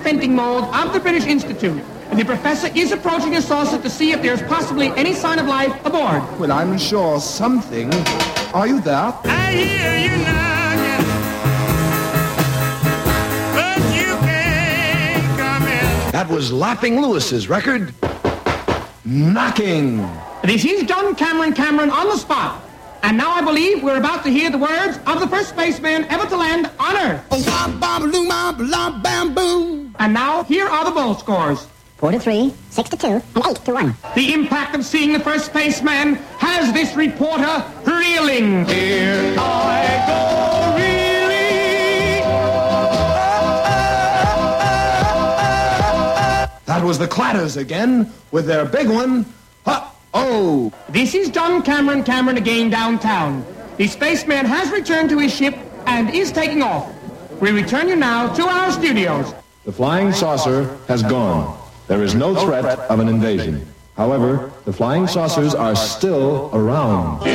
venting mold of the British Institute. And the professor is approaching the saucer to see if there's possibly any sign of life aboard. Well, I'm sure something. Are you there? I hear you knocking, but you can't come in. That was Laughing Lewis's record, Knocking. This is John Cameron on the spot. And now I believe we're about to hear the words of the first spaceman ever to land on Earth. And now, here are the bowl scores. 4-3, 6-2, and 8-1. The impact of seeing the first spaceman has this reporter reeling. Here I go reeling. That was the Clatters again, with their big one, Oh! This is John Cameron again downtown. The spaceman has returned to his ship and is taking off. We return you now to our studios. The flying saucer has gone. There is no threat of an invasion. However, the flying saucers are still around.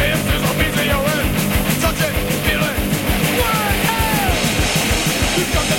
You've got the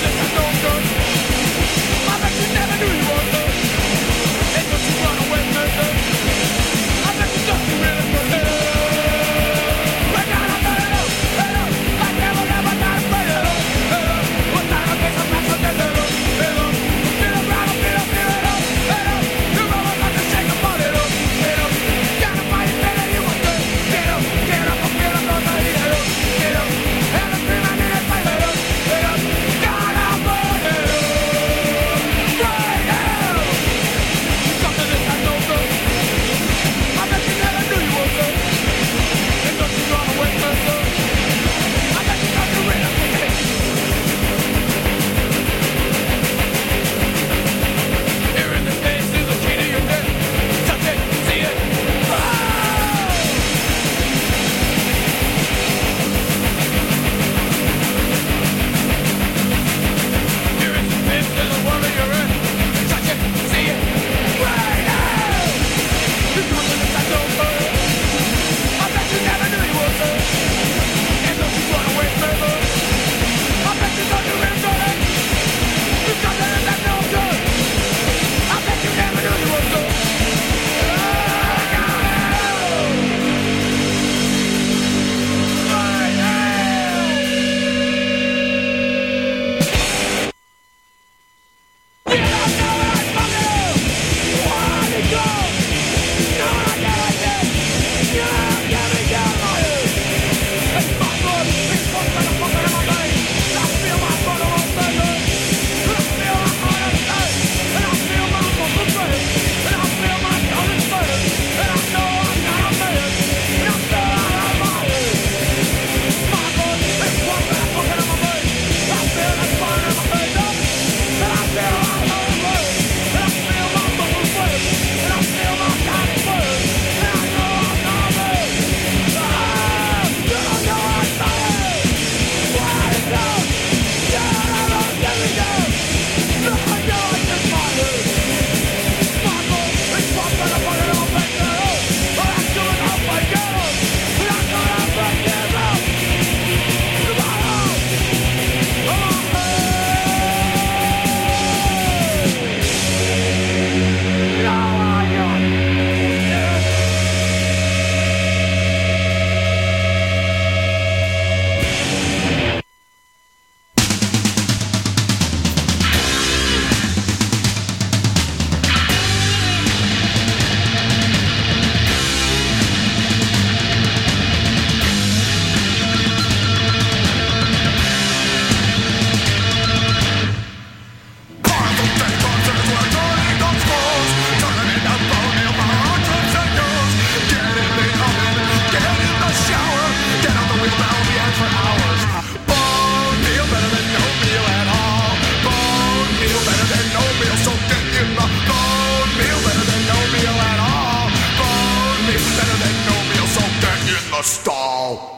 better than no meal, so get in the stall.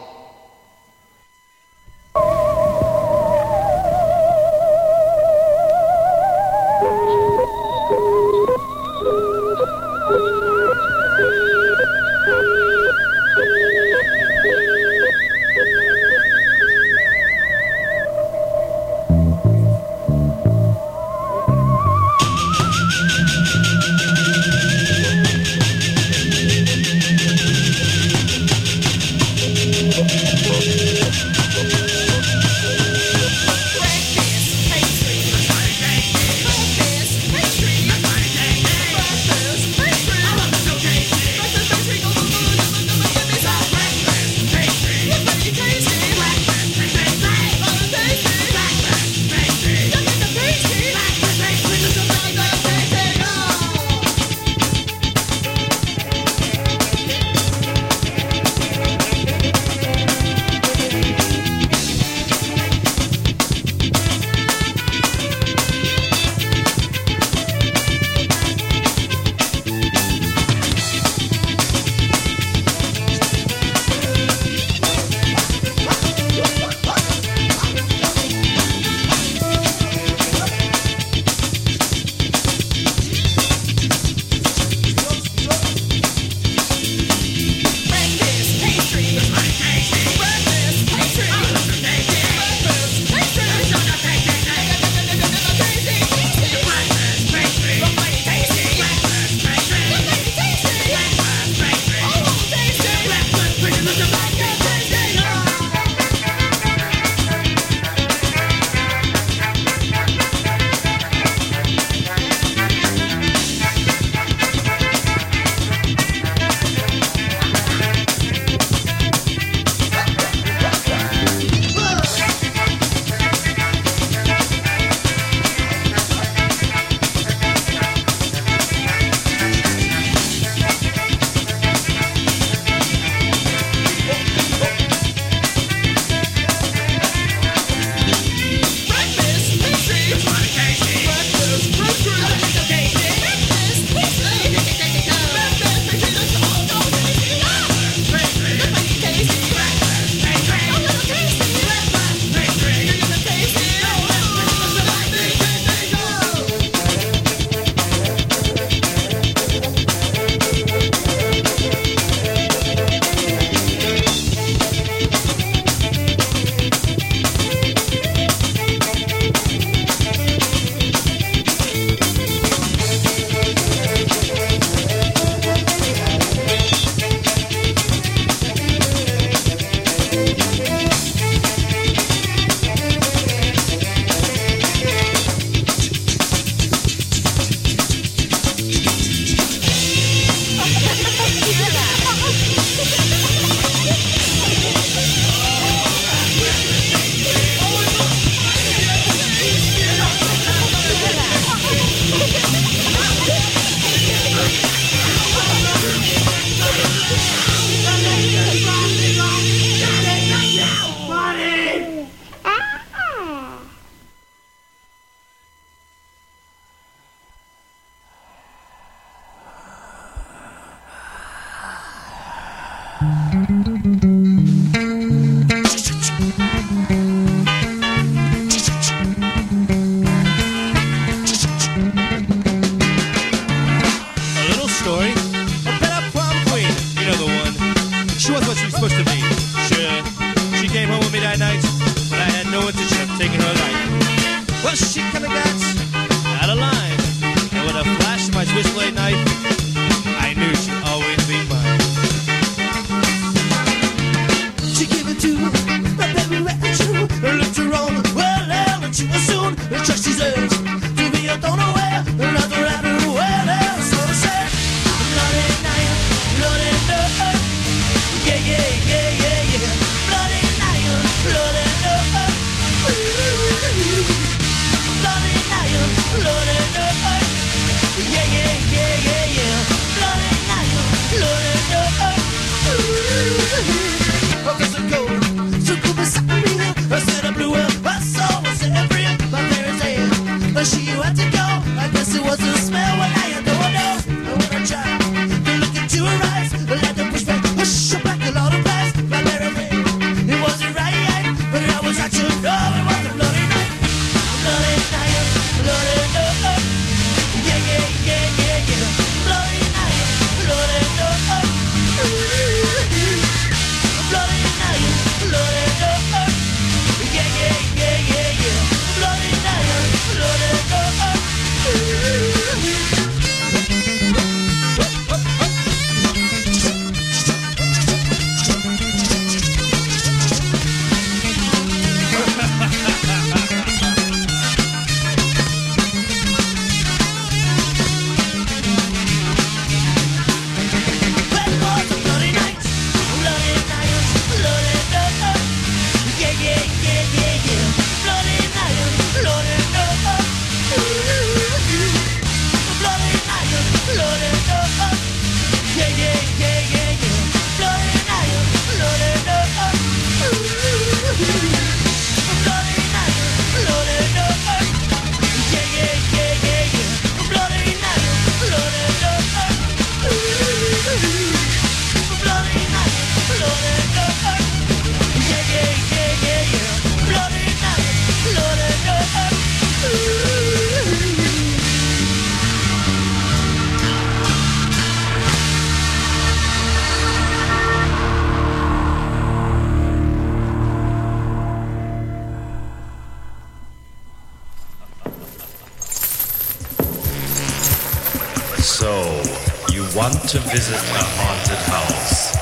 want to visit a haunted house?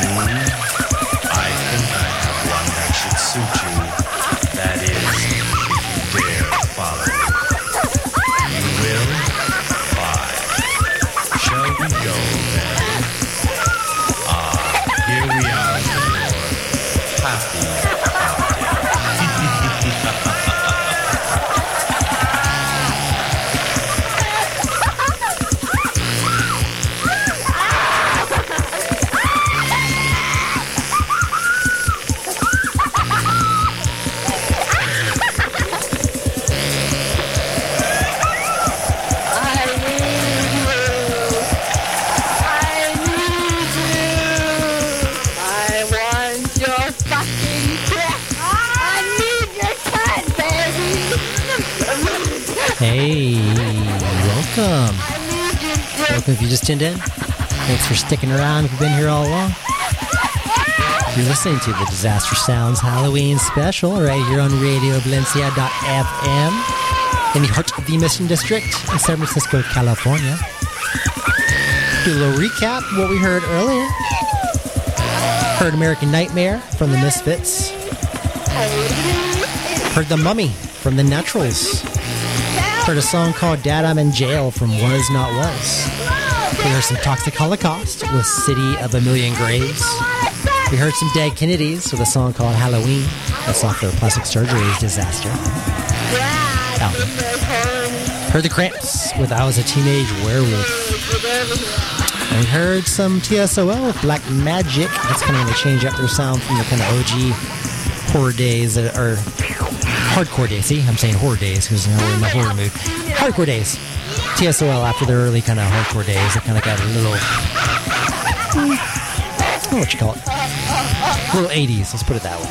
I think I have one that should suit you. That is, if you dare follow me. You will? Fine. Shall we go then? Here we are at the door. Happy. Hey, welcome. Welcome if you just tuned in. Thanks for sticking around if you've been here all along. You're listening to the Disaster Sounds Halloween special right here on RadioValencia.fm in the heart of the Mission District in San Francisco, California. Do a little recap of what we heard earlier. Heard American Nightmare from the Misfits. Heard The Mummy from the Naturals. Heard a song called Dad, I'm in Jail from Was Not Was. We heard some Toxic Holocaust with City of a Million Graves. We heard some Dead Kennedys with a song called Halloween. That's off their Plastic Surgery's Disaster album. Heard the Cramps with I Was a Teenage Werewolf. And we heard some TSOL with Black Magic. That's kind of going to change up their sound from the kind of OG horror days that are hardcore days. See, I'm saying horror days because we're in the horror mood. Hardcore days. TSOL after their early kind of hardcore days, they kind of got a little, what you call it? A little 80s, let's put it that way.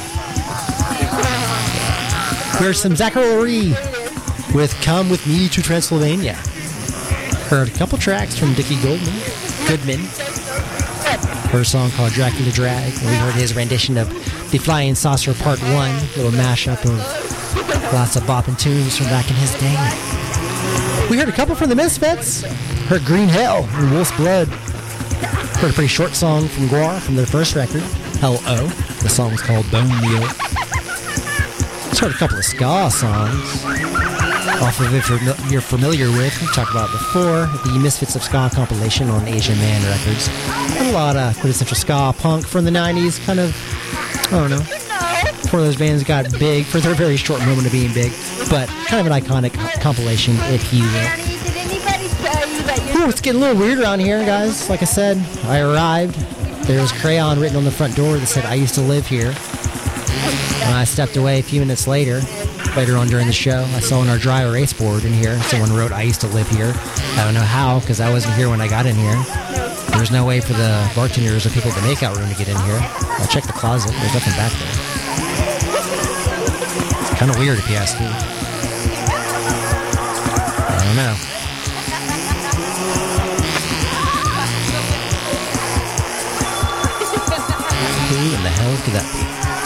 Here's some Zachary with Come With Me to Transylvania. Heard a couple tracks from Dickie Goodman. Heard a song called Dracula Drag. And we heard his rendition of The Flying Saucer Part 1, a little mashup of lots of bopping tunes from back in his day. We heard a couple from the Misfits. Heard Green Hell and Wolf's Blood. Heard a pretty short song from Guar from their first record, L.O. The song's called Bone Meal. Just heard a couple of ska songs off of if you're familiar with. We've talked about it before, the Misfits of Ska compilation on Asian Man Records. And a lot of quintessential ska punk from the 90s, kind of, I don't know, before those bands got big, for their very short moment of being big, but kind of an iconic compilation, if you will. Ooh, it's getting a little weird around here, guys. Like I said, I arrived. There was crayon written on the front door that said, I used to live here. When I stepped away a few minutes later on during the show, I saw on our dry erase board in here, someone wrote, I used to live here. I don't know how, because I wasn't here when I got in here. There was no way for the bartenders or people at the makeout room to get in here. I checked the closet. There's nothing back there. It's kind of weird if you ask me. I don't know. Who in the hell could that be?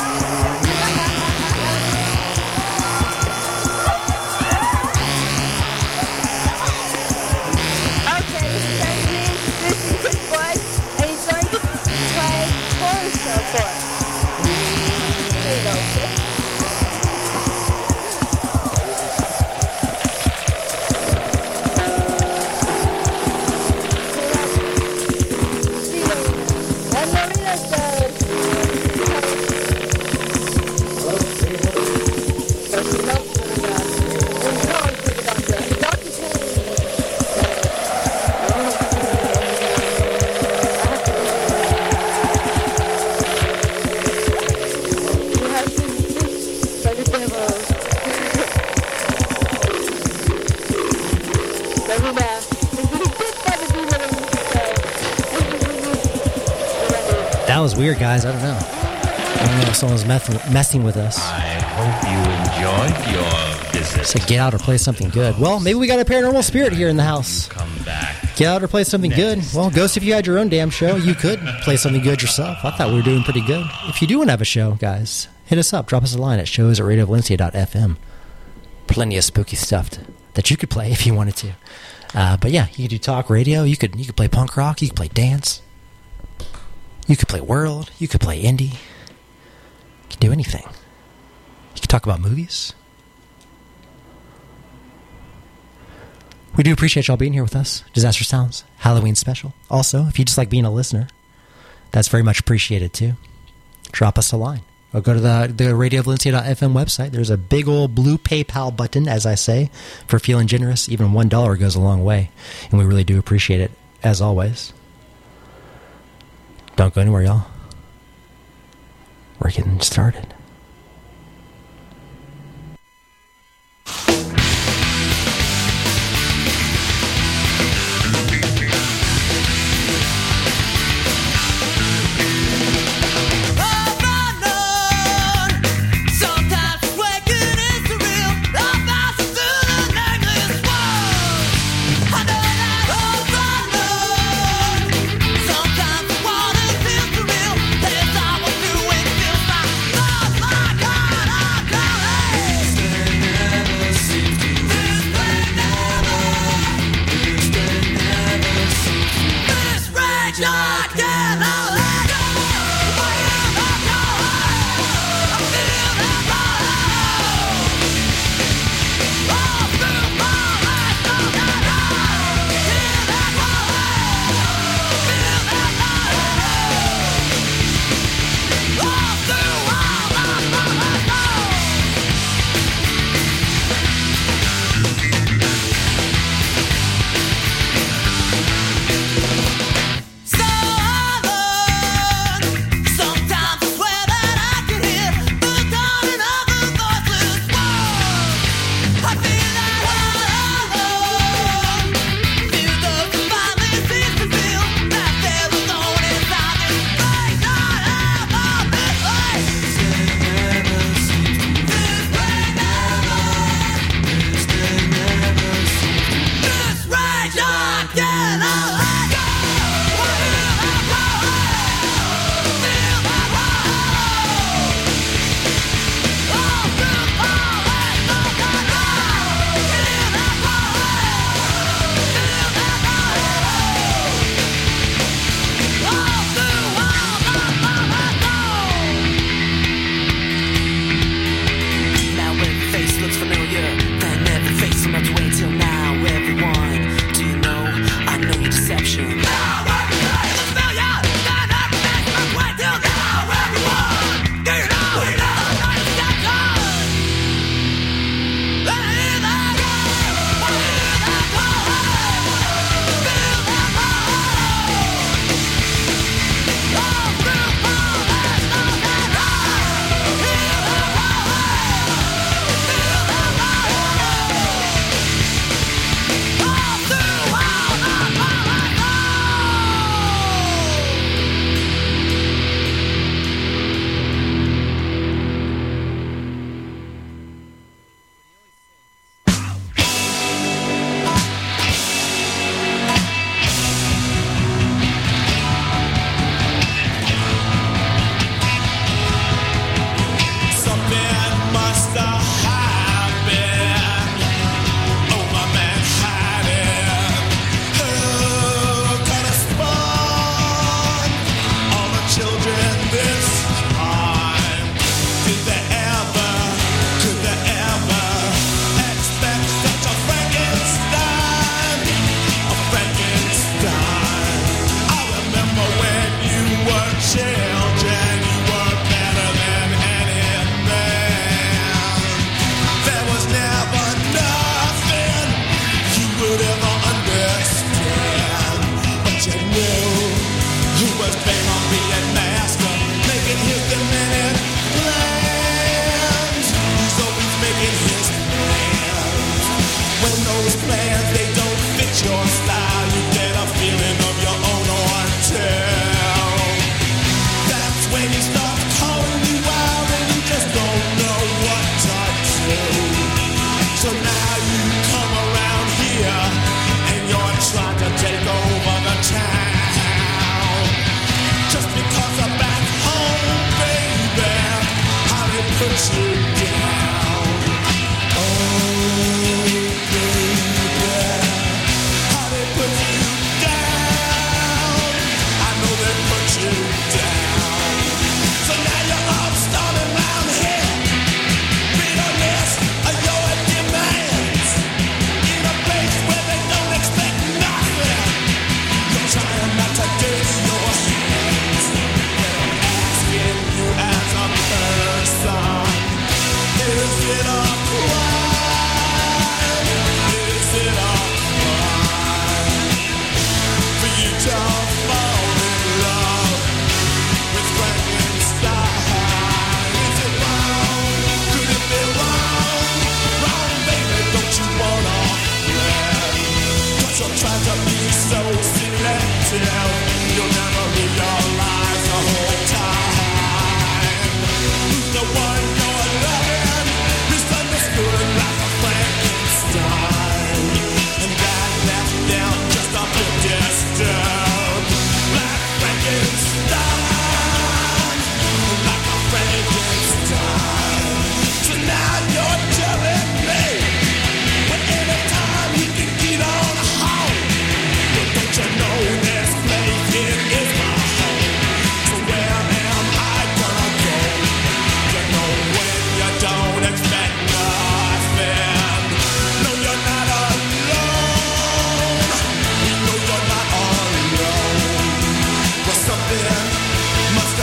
That was weird, guys. I don't know. I don't know if someone's messing with us. I hope you enjoyed your visit. So get out or play something good. Well, maybe we got a paranormal spirit here in the house. Come back. Get out or play something good. Well, Ghost, if you had your own damn show, you could play something good yourself. I thought we were doing pretty good. If you do want to have a show, guys, hit us up. Drop us a line at shows@radiovalencia.fm. Plenty of spooky stuff that you could play if you wanted to. But yeah, you could do talk radio. You could play punk rock. You could play dance. You could play world. You could play indie. You could do anything. You could talk about movies. We do appreciate y'all being here with us. Disaster Sounds Halloween special. Also, if you just like being a listener, that's very much appreciated too. Drop us a line. Or go to the radiovalencia.fm website. There's a big old blue PayPal button, as I say, for feeling generous. Even $1 goes a long way. And we really do appreciate it, as always. Don't go anywhere, y'all. We're getting started.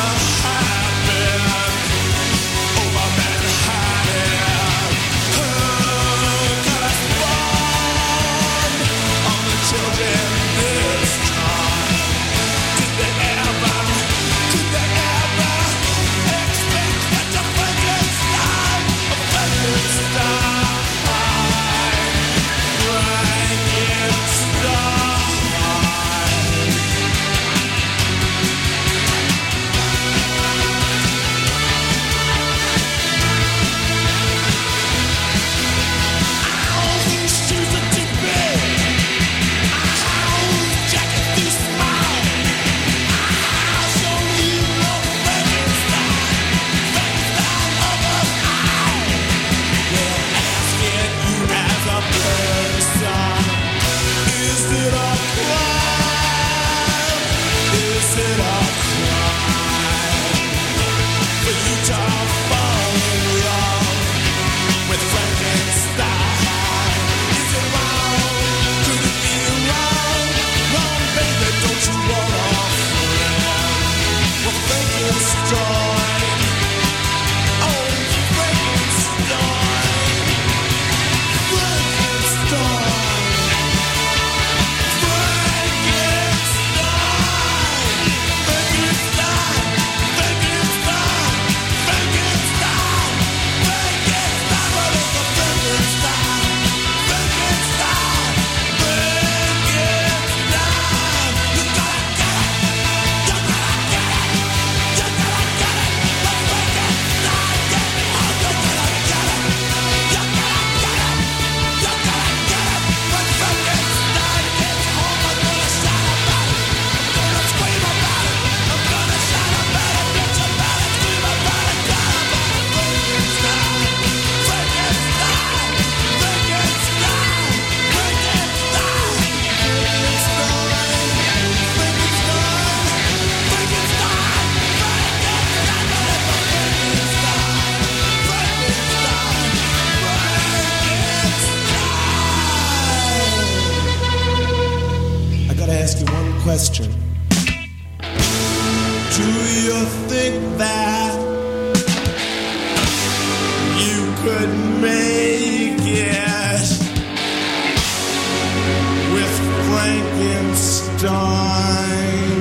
question. Do you think that you could make it with Frankenstein?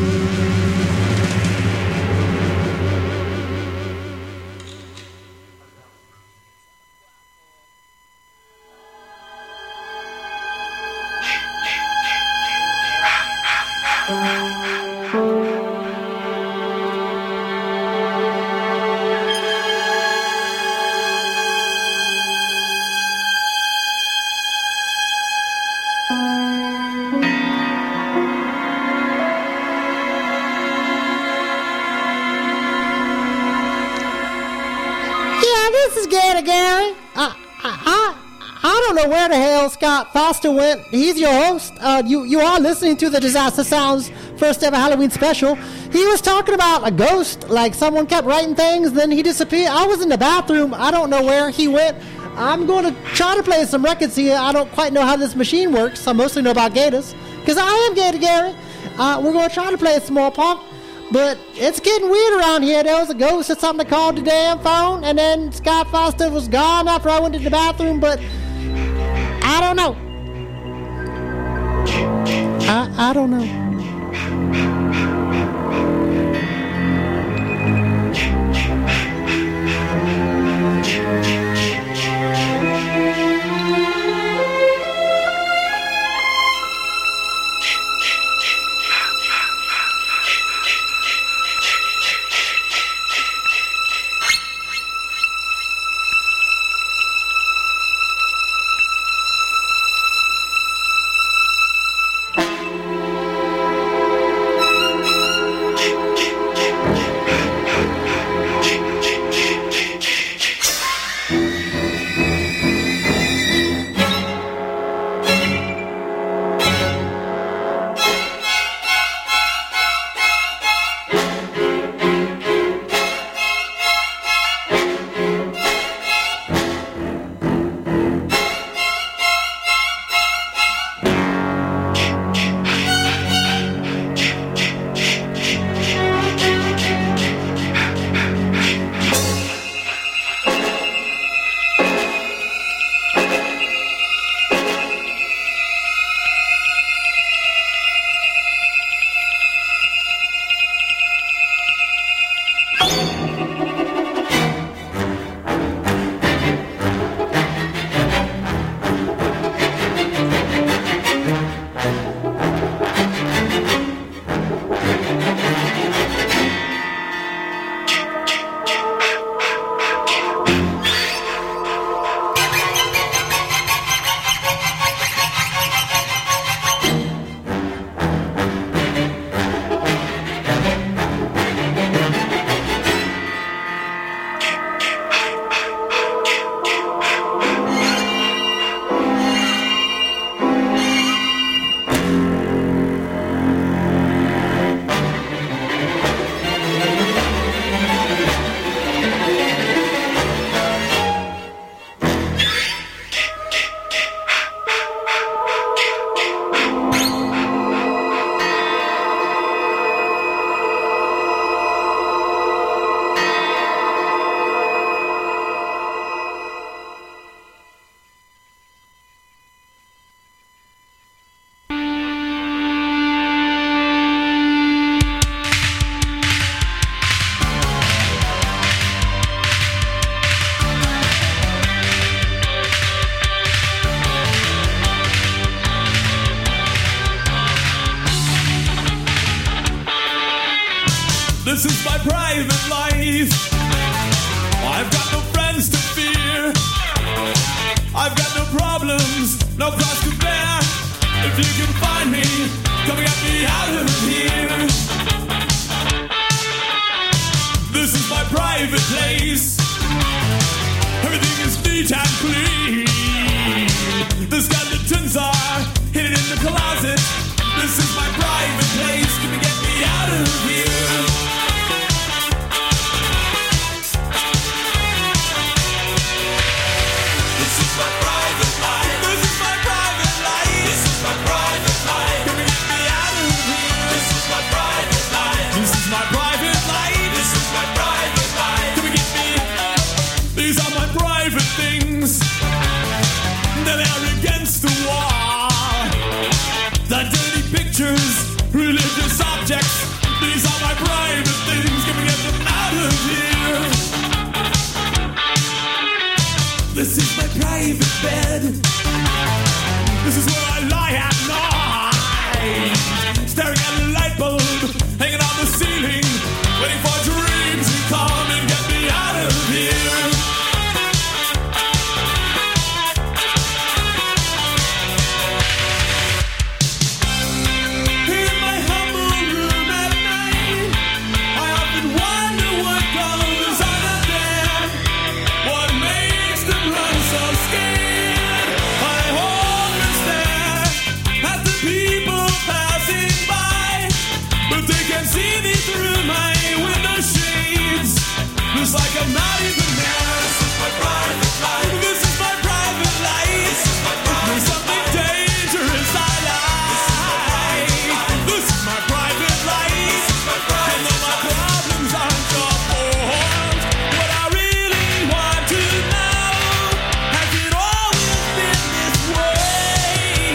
I don't know where the hell Scott Foster went. He's your host. You are listening to the Disaster Sounds first ever Halloween special. He was talking about a ghost, like someone kept writing things, then he disappeared. I was in the bathroom. I don't know where he went. I'm going to try to play some records here. I don't quite know how this machine works. I mostly know about gators, because I am Gator Gary. We're going to try to play some more punk, but it's getting weird around here. There was a ghost or something that called the damn phone, and then Scott Foster was gone after I went to the bathroom, but I don't know. I don't know. private life. I've got no friends to fear. I've got no problems, no cross to bear. If you can find me, come get me out of here. This is my private place. Everything is neat and clean. The skeletons are hidden in the closet. This is my private place. Can you get me out of here? This is my private life. This is my private life. This is my private life. Can you get me out of here? This is my private life. This is my private life. This is my private life. Can we get me? These are my private things. They're against the wall. The dirty pictures, religious objects. These are my private things. Can we get them out of here? This is my private bed. This is where I lie at night, staring at a light bulb hanging on the ceiling, waiting for dreams to come and get me out of here. In my humble room at night, I often wonder what goes on up there. What makes them run so scared? I hold and stare at the people passing by, but they can see me through my window shades. Looks like I'm not even there. This is my private life. This is my private life. This is my private There's something dangerous I like. This is my private life. This is my private and all my problems aren't your fault. What I really want to know, has it always been this way?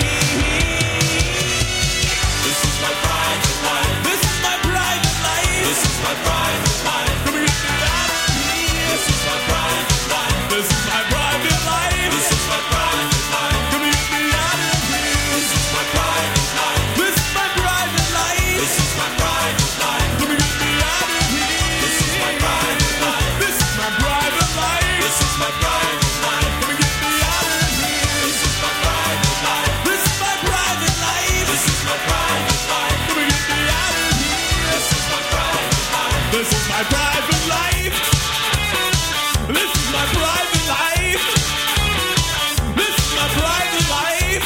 This is my private life. This is my private life. This is my private life. Come and get me out of here. This is my private life. This is my private life. This is my private life. Come and get me out of here. This is my private life. This is my private life. This is my private life. Come and get me out of here. This is my private life. This is my private life. This is my private life. Come and get me out of here. This is my private life. This is my private life. This is my private life. Come and get me out of here. This is my private life. This is my private life. This is my private life. This is my private life.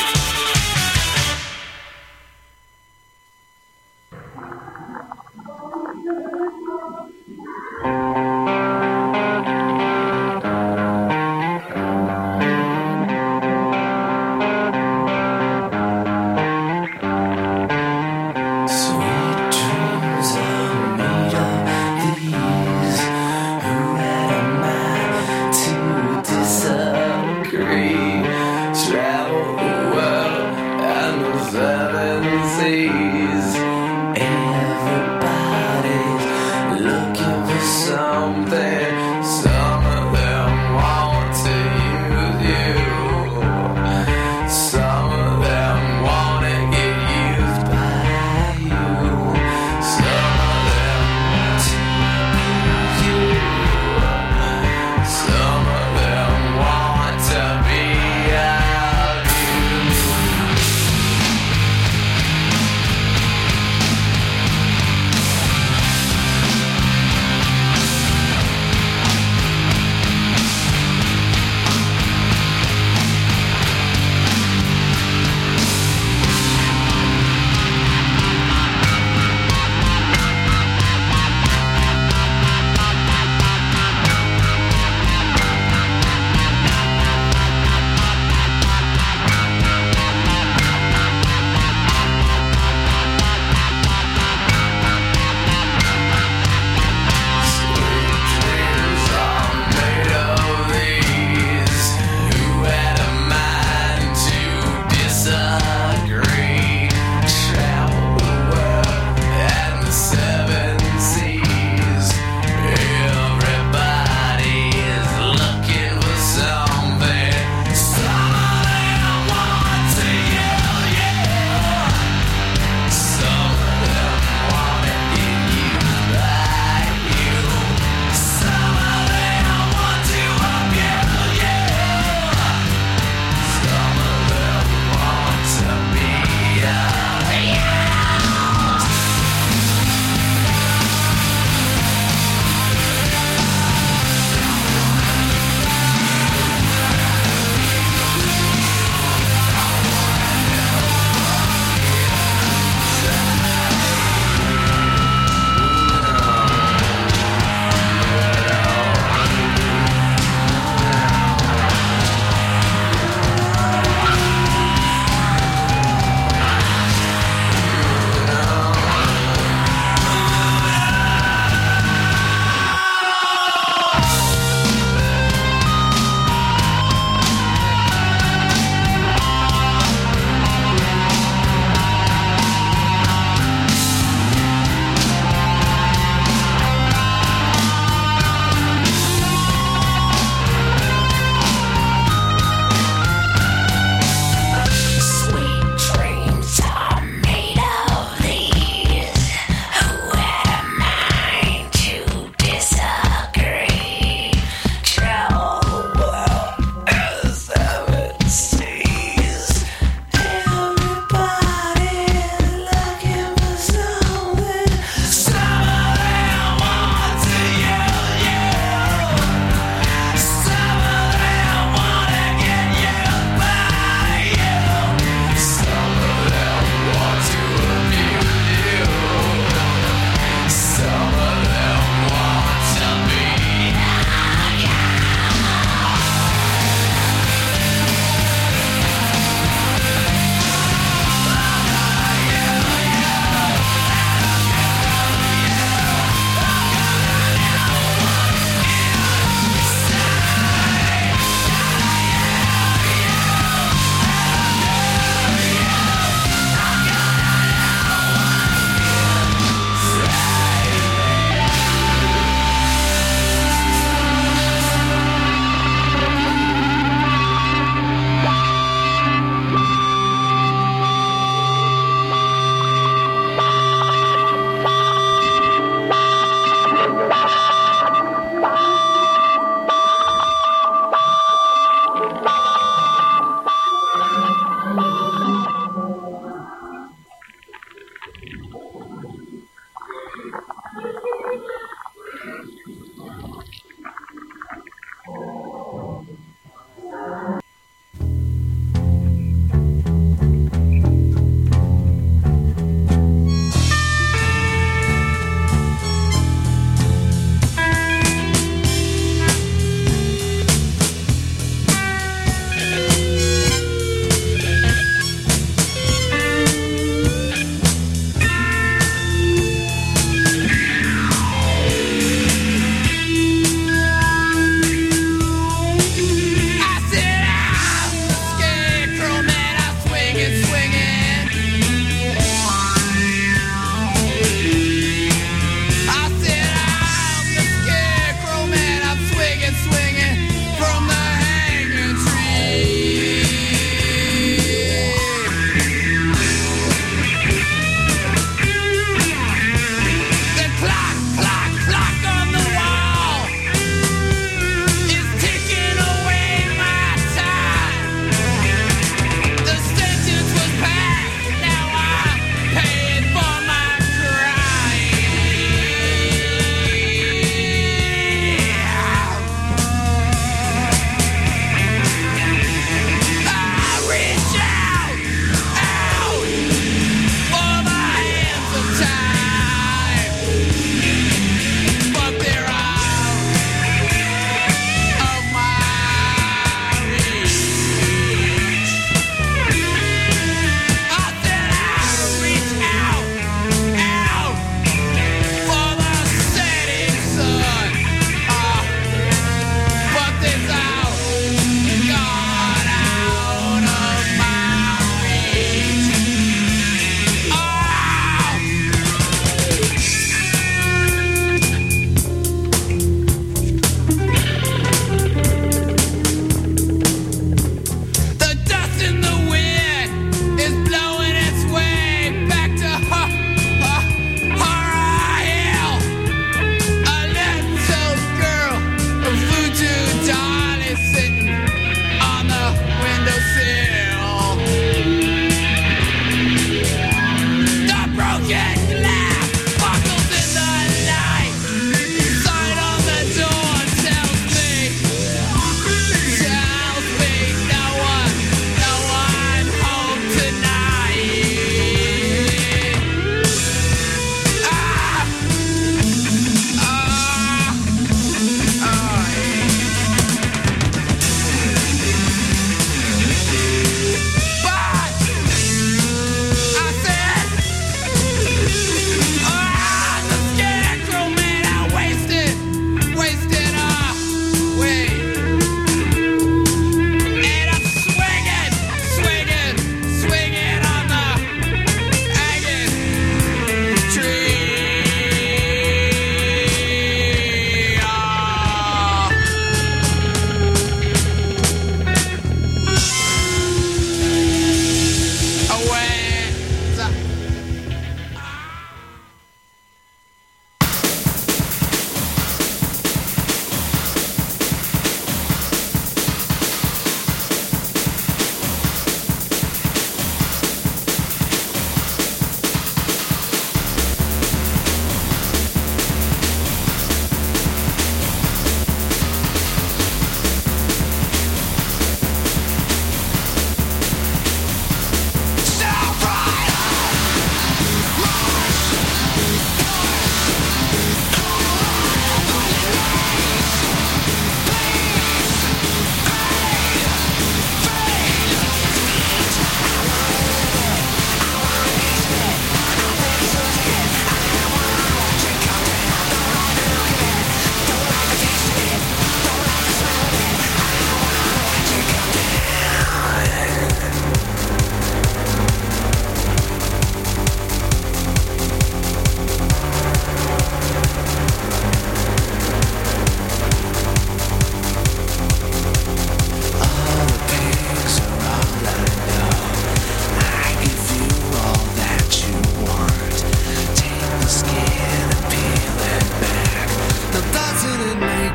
Sweet dreams are made of these. Who am I to decide?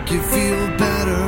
make you feel better.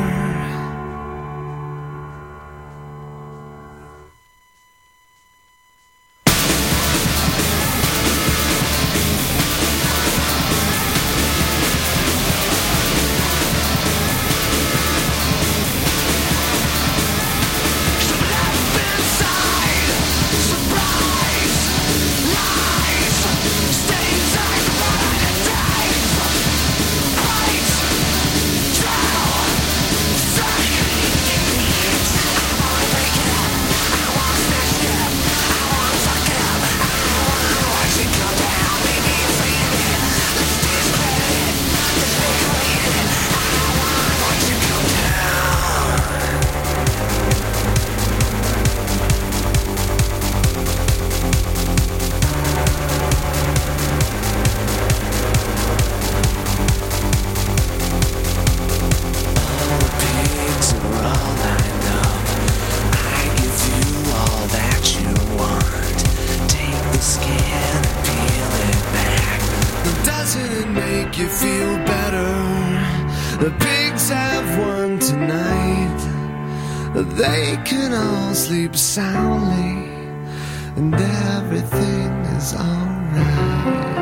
Sleep soundly and everything is alright.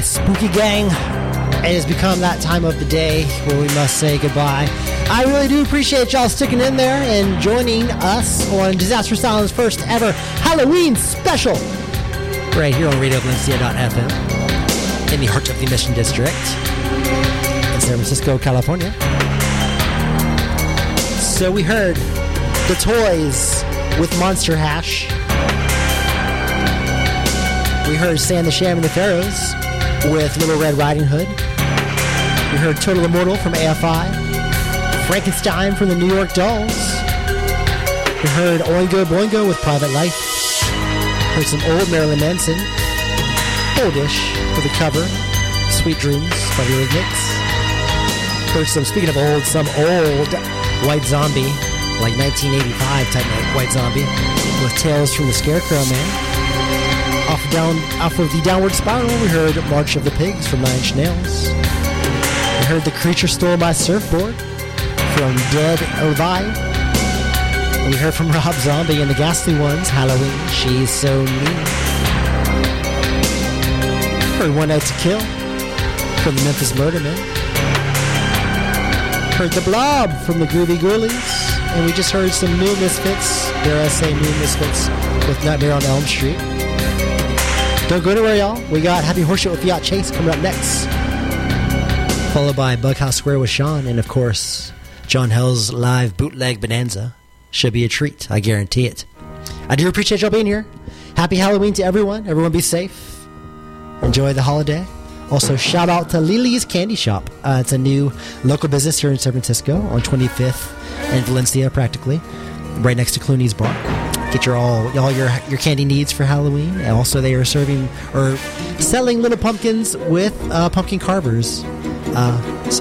spooky gang. It has become that time of the day where we must say goodbye. I really do appreciate y'all sticking in there and joining us on Disaster Asylum's first ever Halloween special right here on RadioValencia.fm in the heart of the Mission District in San Francisco, California. So we heard The Toys with Monster Hash. We heard Sam the Sham and the Pharaohs with Little Red Riding Hood. We heard Total Immortal from AFI. Frankenstein from the New York Dolls. We heard Oingo Boingo with Private Life. Heard some old Marilyn Manson. Oldish with a cover. Sweet Dreams by the Eurythmics. Heard some, speaking of old, some old White Zombie, like 1985 type White Zombie, with Tales from the Scarecrow Man. Off of the Downward Spiral, we heard March of the Pigs from 9 Inch Nails. We heard The Creature Stole My Surfboard from Dead or Alive. We heard from Rob Zombie and the Ghastly Ones, Halloween, She's So Mean. Heard One Night to Kill from the Memphis Murder Men. Heard The Blob from the Groovy Ghoulies. And we just heard some new Misfits, dare I say new Misfits, with Nightmare on Elm Street. Don't go anywhere, y'all. We got Happy Horseshit with Yacht Chase coming up next. Followed by Bughouse Square with Sean. And, of course, John Hell's live bootleg bonanza. Should be a treat. I guarantee it. I do appreciate y'all being here. Happy Halloween to everyone. Everyone be safe. Enjoy the holiday. Also, shout out to Lily's Candy Shop. It's a new local business here in San Francisco on 25th and Valencia, practically. Right next to Clooney's Bar. Get all your candy needs for Halloween. And also, they are serving or selling little pumpkins with pumpkin carvers. So